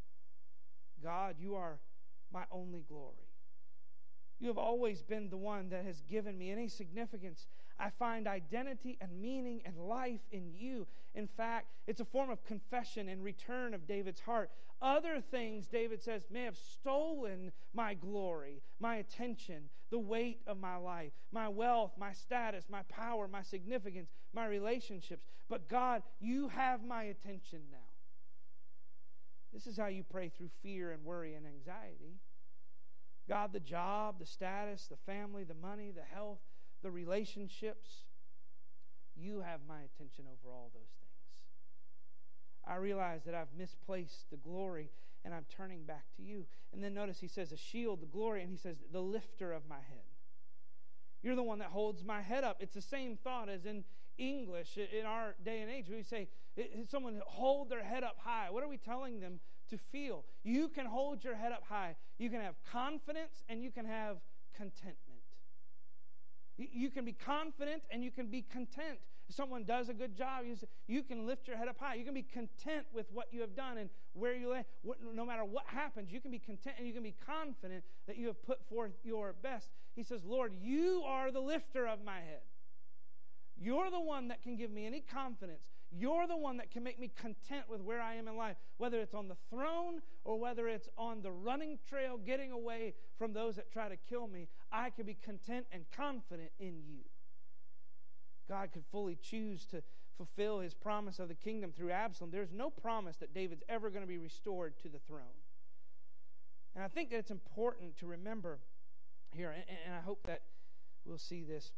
God, you are my only glory. You have always been the one that has given me any significance. I find identity and meaning and life in you. In fact, it's a form of confession and return of David's heart. Other things, David says, may have stolen my glory, my attention, the weight of my life, my wealth, my status, my power, my significance, my relationships. But God, you have my attention now. This is how you pray through fear and worry and anxiety. God, the job, the status, the family, the money, the health, the relationships, you have my attention over all those things. I realize that I've misplaced the glory and I'm turning back to you. And then notice he says a shield, the glory, and he says the lifter of my head. You're the one that holds my head up. It's the same thought as in English in our day and age. We say someone hold their head up high. What are we telling them to feel? You can hold your head up high. You can have confidence and you can have contentment. You can be confident and you can be content. If someone does a good job, you, say, you can lift your head up high. You can be content with what you have done and where you land. No matter what happens, you can be content and you can be confident that you have put forth your best. He says, Lord, you are the lifter of my head. You're the one that can give me any confidence. You're the one that can make me content with where I am in life, whether it's on the throne or whether it's on the running trail, getting away from those that try to kill me. I can be content and confident in you. God could fully choose to fulfill his promise of the kingdom through Absalom. There's no promise that David's ever going to be restored to the throne. And I think that it's important to remember here, and, and I hope that we'll see this.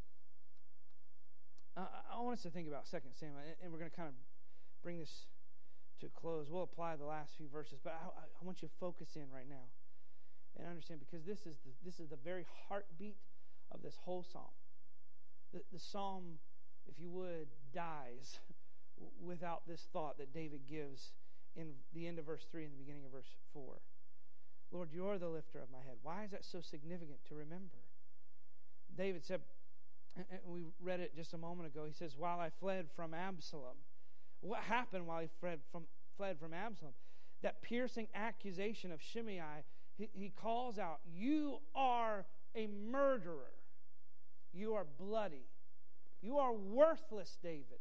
Uh, I want us to think about Second Samuel, and we're going to kind of bring this to a close. We'll apply the last few verses, but I, I want you to focus in right now. And understand, because this is the, this is the very heartbeat of this whole psalm. The, the psalm, if you would, dies without this thought that David gives in the end of verse three and the beginning of verse four. Lord, you're the lifter of my head. Why is that so significant to remember? David said, and we read it just a moment ago, he says, while I fled from Absalom. What happened while he fled from, fled from Absalom? That piercing accusation of Shimei, he, he calls out, you are a murderer. You are bloody. You are worthless, David.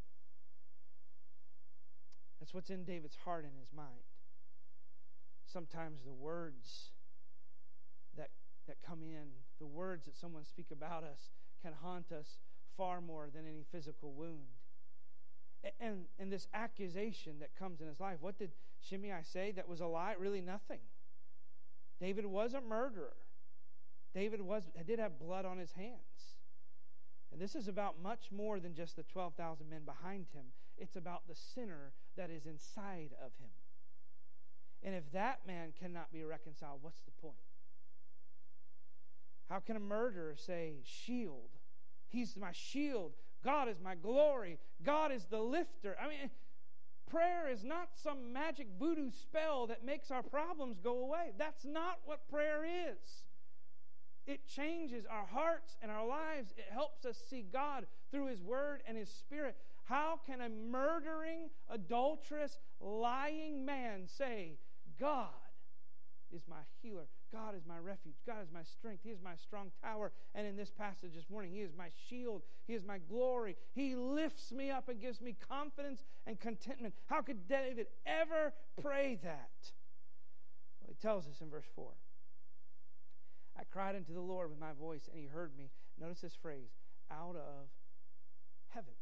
That's what's in David's heart and his mind. Sometimes the words that that come in, the words that someone speak about us, can haunt us far more than any physical wound. And, and this accusation that comes in his life, what did Shimei say that was a lie? Really nothing. David was a murderer. David was did have blood on his hands. And this is about much more than just the twelve thousand men behind him. It's about the sinner that is inside of him. And if that man cannot be reconciled, what's the point? How can a murderer say, shield? He's my shield. God is my glory. God is the lifter. I mean, prayer is not some magic voodoo spell that makes our problems go away. That's not what prayer is. It changes our hearts and our lives. It helps us see God through His Word and His Spirit. How can a murdering, adulterous, lying man say, God is my healer. God is my refuge. God is my strength. He is my strong tower. And in this passage this morning, He is my shield. He is my glory. He lifts me up and gives me confidence and contentment. How could David ever pray that? Well, he tells us in verse four. I cried unto the Lord with my voice, and He heard me. Notice this phrase, out of heaven.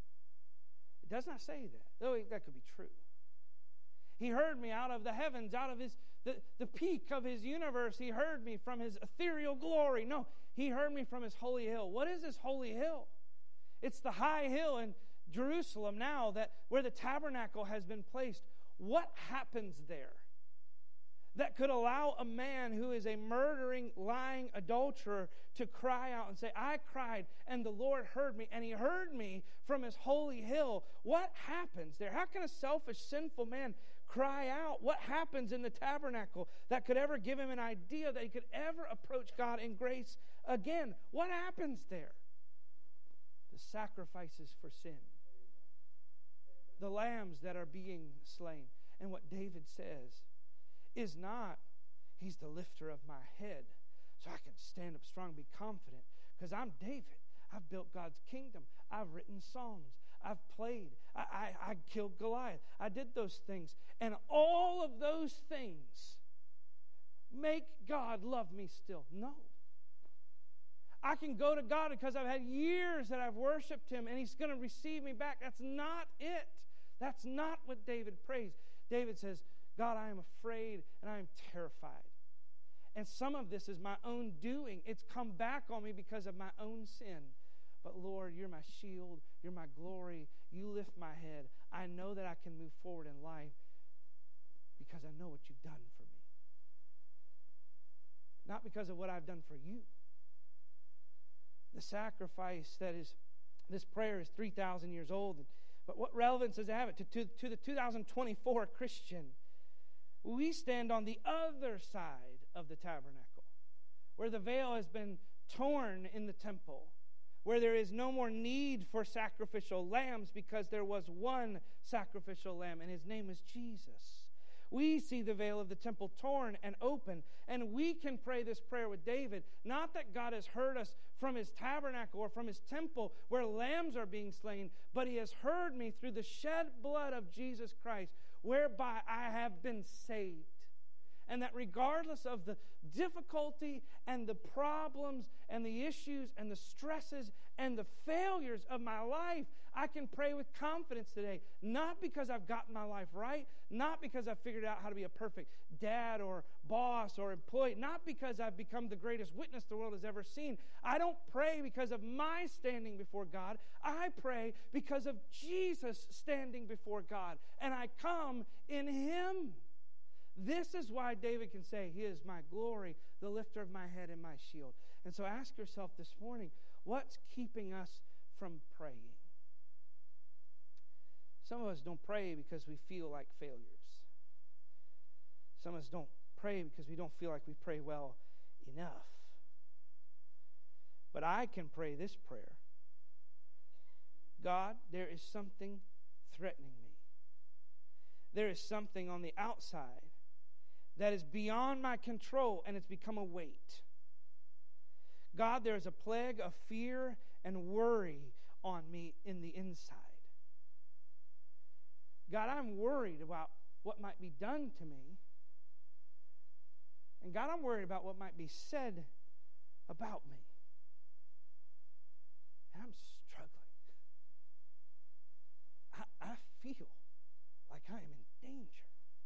It does not say that, though that could be true. He heard me out of the heavens, out of his the, the peak of His universe. He heard me from His ethereal glory. No, He heard me from His holy hill. What is this holy hill? It's the high hill in Jerusalem now that where the tabernacle has been placed. What happens there that could allow a man who is a murdering, lying adulterer to cry out and say, I cried and the Lord heard me, and He heard me from His holy hill? What happens there? How can a selfish, sinful man cry out? What happens in the tabernacle that could ever give him an idea that he could ever approach God in grace again? What happens there? The sacrifices for sin. The lambs that are being slain. And what David says is not, He's the lifter of my head, so I can stand up strong, be confident, because I'm David. I've built God's kingdom. I've written songs. I've played. I, I, I killed Goliath. I did those things. And all of those things make God love me still. No. I can go to God because I've had years that I've worshiped Him and He's going to receive me back. That's not it. That's not what David prays. David says, God, I am afraid and I am terrified. And some of this is my own doing. It's come back on me because of my own sin. But Lord, You're my shield. You're my glory. You lift my head. I know that I can move forward in life because I know what You've done for me. Not because of what I've done for You. The sacrifice that is, this prayer is three thousand years old. But what relevance does it have it to, to, to the two thousand twenty-four Christian? We stand on the other side of the tabernacle, where the veil has been torn in the temple, where there is no more need for sacrificial lambs because there was one sacrificial lamb, and His name is Jesus. We see the veil of the temple torn and open, and we can pray this prayer with David, not that God has heard us from His tabernacle or from His temple where lambs are being slain, but He has heard me through the shed blood of Jesus Christ, whereby I have been saved. And that regardless of the difficulty and the problems and the issues and the stresses and the failures of my life, I can pray with confidence today. Not because I've gotten my life right, not because I've figured out how to be a perfect dad or boss or employee, not because I've become the greatest witness the world has ever seen. I don't pray because of my standing before God. I pray because of Jesus standing before God. And I come in Him. This is why David can say, He is my glory, the lifter of my head and my shield. And so ask yourself this morning, what's keeping us from praying? Some of us don't pray because we feel like failures. Some of us don't pray because we don't feel like we pray well enough. But I can pray this prayer. God, there is something threatening me. There is something on the outside that is beyond my control, and it's become a weight. God, there is a plague of fear and worry on me in the inside. God, I'm worried about what might be done to me. And God, I'm worried about what might be said about me. And I'm struggling. I, I feel like I am in danger.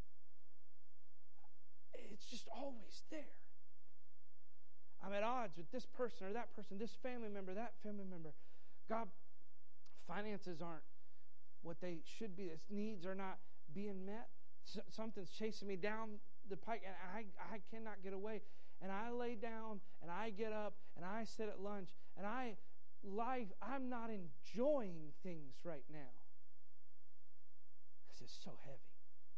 It's just always there. I'm at odds with this person or that person, this family member, that family member. God, finances aren't what they should be. Its needs are not being met. S- something's chasing me down the pike, and I, I cannot get away. And I lay down, and I get up, and I sit at lunch, and I life. I'm not enjoying things right now because it's so heavy.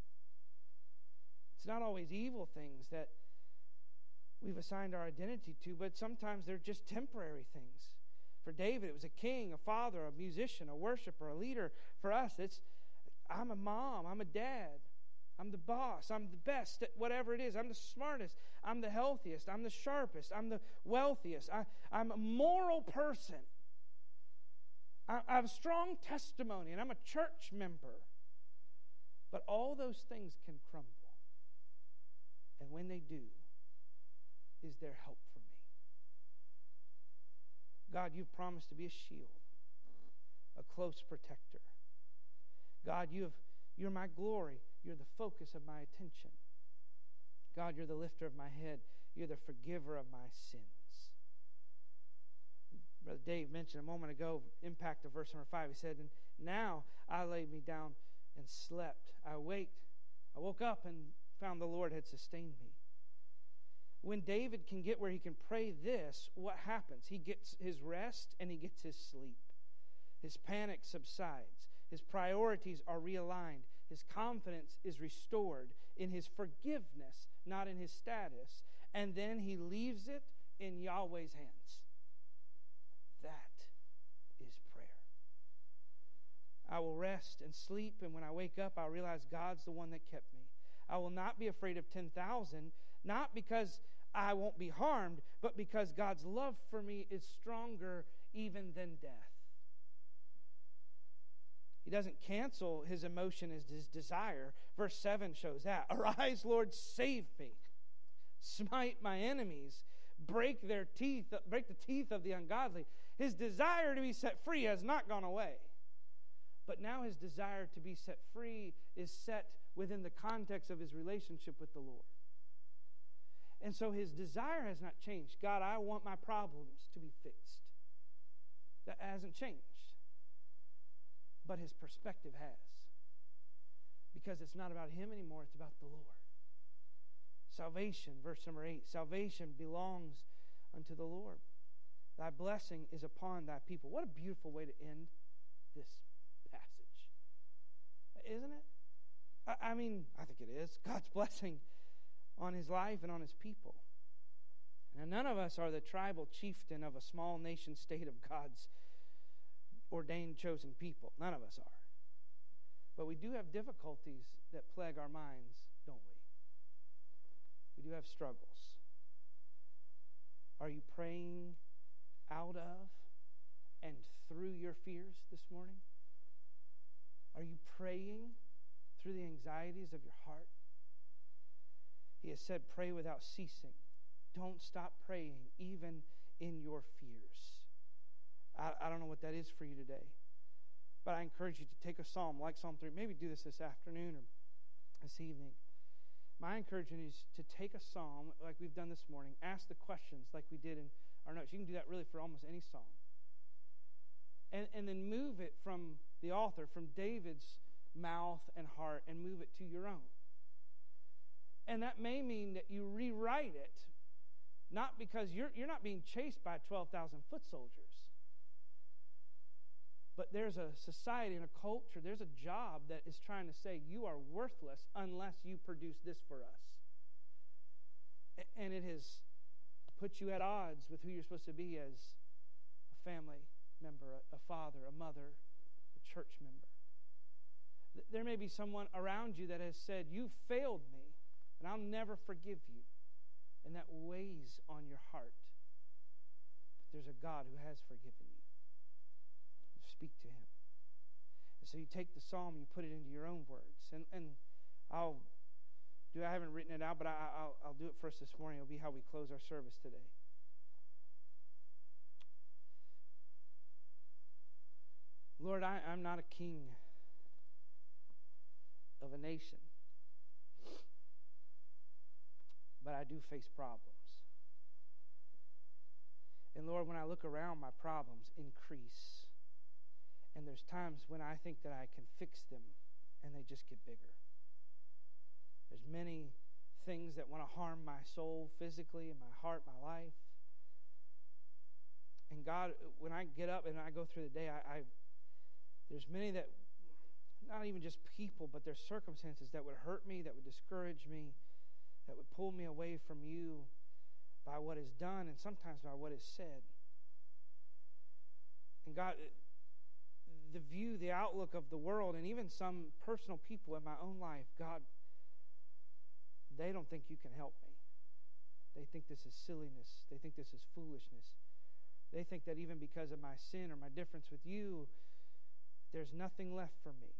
It's not always evil things that we've assigned our identity to, but sometimes they're just temporary things. For David, it was a king, a father, a musician, a worshiper, a leader. For us, it's I'm a mom, I'm a dad, I'm the boss, I'm the best at whatever it is. I'm the smartest, I'm the healthiest, I'm the sharpest, I'm the wealthiest. I, I'm a moral person. I, I have a strong testimony, and I'm a church member. But all those things can crumble. And when they do, is there help for me? God, you've promised to be a shield, a close protector. God, you have, you're my glory. You're the focus of my attention. God, you're the lifter of my head. You're the forgiver of my sins. Brother Dave mentioned a moment ago, impact of verse number five. He said, and now I laid me down and slept. I waked, I woke up and found the Lord had sustained me. When David can get where he can pray this, what happens? He gets his rest and he gets his sleep. His panic subsides. His priorities are realigned. His confidence is restored in his forgiveness, not in his status. And then he leaves it in Yahweh's hands. That is prayer. I will rest and sleep, and when I wake up, I'll realize God's the one that kept me. I will not be afraid of ten thousand, not because I won't be harmed, but because God's love for me is stronger even than death. He doesn't cancel his emotion as his desire. Verse seven shows that. Arise, Lord, save me. Smite my enemies. Break their teeth, break the teeth of the ungodly. His desire to be set free has not gone away. But now his desire to be set free is set within the context of his relationship with the Lord. And so his desire has not changed. God, I want my problems to be fixed. That hasn't changed. But his perspective has. Because it's not about him anymore, it's about the Lord. Salvation, verse number eight. Salvation belongs unto the Lord. Thy blessing is upon thy people. What a beautiful way to end this passage. Isn't it? I, I mean, I think it is. God's blessing on his life and on his people. Now, none of us are the tribal chieftain of a small nation state of God's ordained, chosen people. None of us are. But we do have difficulties that plague our minds, don't we? We do have struggles. Are you praying out of and through your fears this morning? Are you praying through the anxieties of your heart? He has said, pray without ceasing. Don't stop praying, even in your fears. I, I don't know what that is for you today, but I encourage you to take a psalm like Psalm three. Maybe do this this afternoon or this evening. My encouragement is to take a psalm like we've done this morning, ask the questions like we did in our notes. You can do that really for almost any psalm. And, and then move it from the author, from David's mouth and heart, and move it to your own. And that may mean that you rewrite it, not because you're, you're not being chased by twelve thousand foot soldiers. But there's a society and a culture, there's a job that is trying to say you are worthless unless you produce this for us. And it has put you at odds with who you're supposed to be as a family member, a father, a mother, a church member. There may be someone around you that has said, you failed me, and I'll never forgive you. And that weighs on your heart. But there's a God who has forgiven you. Speak to him. And so you take the psalm, you put it into your own words. And and I'll do, I haven't written it out, but I, I'll, I'll do it first this morning. It'll be how we close our service today. Lord, I, I'm not a king of a nation, but I do face problems. And Lord, when I look around, my problems increase. And there's times when I think that I can fix them, and they just get bigger. There's many things that want to harm my soul physically and my heart, my life. And God, when I get up and I go through the day, I, I there's many that, not even just people, but there's circumstances that would hurt me, that would discourage me, that would pull me away from you by what is done and sometimes by what is said. And God, the view, the outlook of the world, and even some personal people in my own life, God, they don't think you can help me. They think this is silliness. They think this is foolishness. They think that even because of my sin or my difference with you, there's nothing left for me.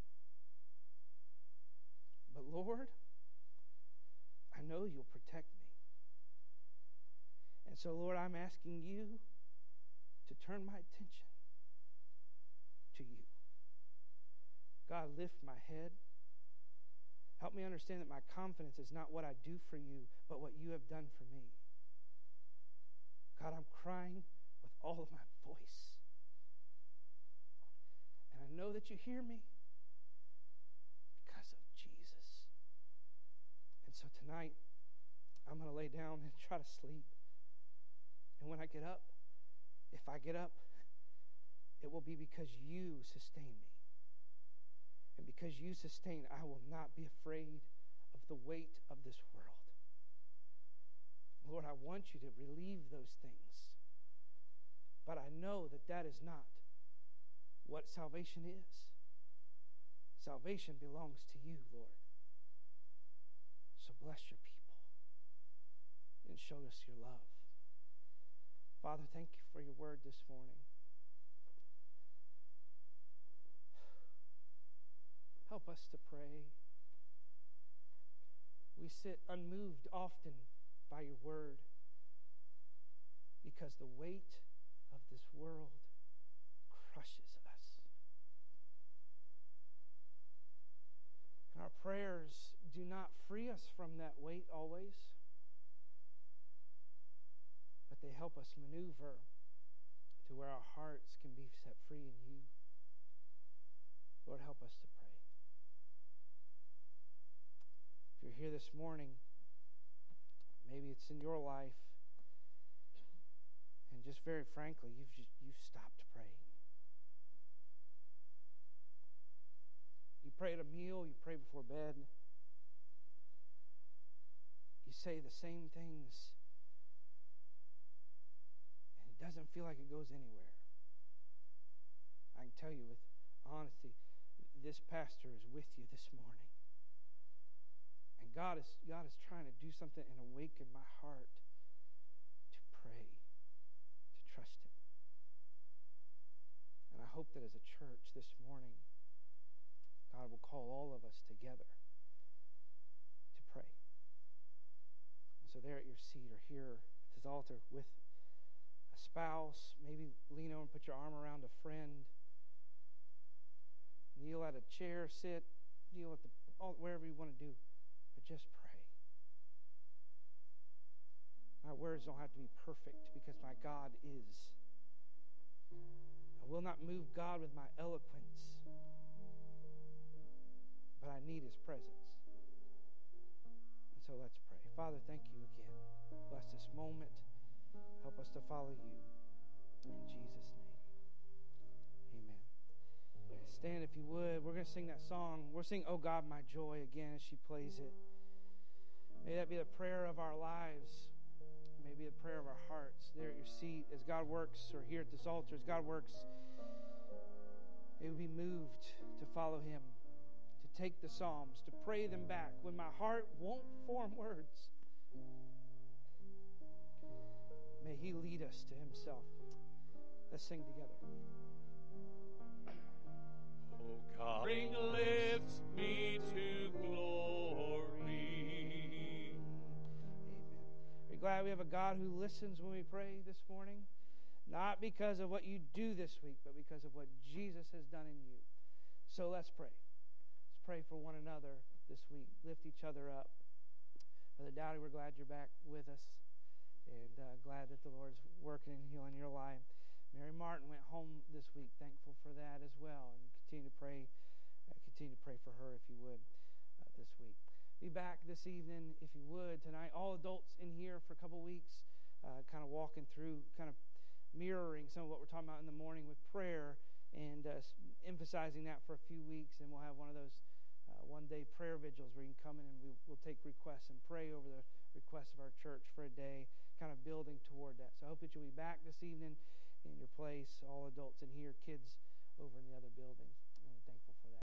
But Lord, I know you'll protect me. And so, Lord, I'm asking you to turn my attention to you. God, lift my head. Help me understand that my confidence is not what I do for you, but what you have done for me. God, I'm crying with all of my voice. And I know that you hear me because of Jesus. And so tonight, I'm going to lay down and try to sleep. And when I get up, if I get up, it will be because you sustain me. And because you sustain, I will not be afraid of the weight of this world. Lord, I want you to relieve those things. But I know that that is not what salvation is. Salvation belongs to you, Lord. So bless your people and show us your love. Father, thank you for your word this morning. Help us to pray. We sit unmoved often by your word because the weight of this world crushes us. And our prayers do not free us from that weight always, but they help us maneuver to where our hearts can be set free in you. Lord, help us to pray. If you're here this morning, maybe it's in your life, and just very frankly, you've just, you've stopped praying. You pray at a meal, you pray before bed. You say the same things, and it doesn't feel like it goes anywhere. I can tell you with honesty, this pastor is with you this morning. And God is, God is trying to do something and awaken my heart to pray, to trust him. And I hope that as a church this morning, God will call all of us together to pray. So there at your seat or here at this altar with a spouse, maybe lean over and put your arm around a friend. Kneel at a chair, sit, kneel at the wherever you want to do. But just pray. My words don't have to be perfect because my God is. I will not move God with my eloquence, but I need his presence. And So let's pray. Father, thank you again. Bless this moment. Help us to follow you. In Jesus' name. Amen. Stand if you would. We're going to sing that song. We're singing, Oh God, My Joy, again as she plays it. May that be the prayer of our lives. May it be the prayer of our hearts there at your seat as God works, or here at this altar as God works. May we be moved to follow him, to take the Psalms, to pray them back when my heart won't form words. May he lead us to himself. Let's sing together. Oh God, bring lifts me to glory. Amen. Are you glad we have a God who listens when we pray this morning? Not because of what you do this week, but because of what Jesus has done in you. So let's pray. Let's pray for one another this week. Lift each other up. Brother Dowdy, we're glad you're back with us. And uh, glad that the Lord's working and healing your life. Mary Martin went home this week. Thankful for that as well. And continue to pray. Uh, continue to pray for her if you would uh, this week. Be back this evening if you would tonight. All adults in here for a couple weeks, uh, kind of walking through, kind of mirroring some of what we're talking about in the morning with prayer, and uh, emphasizing that for a few weeks. And we'll have one of those uh, one-day prayer vigils where you can come in and we, we'll take requests and pray over the requests of our church for a day, kind of building toward that. So I hope that you'll be back this evening in your place, all adults in here, kids over in the other buildings.